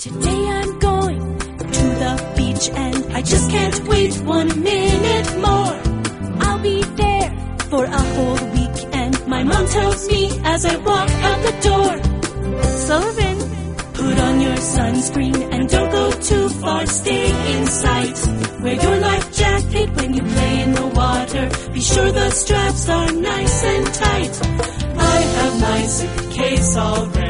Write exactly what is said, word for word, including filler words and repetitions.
Today I'm going to the beach and I just can't wait one minute more. I'll be there for a whole week and my mom tells me as I walk out the door, Sullivan, put on your sunscreen and don't go too far, stay in sight. Wear your life jacket when you play in the water. Be sure the straps are nice and tight. I have my suitcase all ready.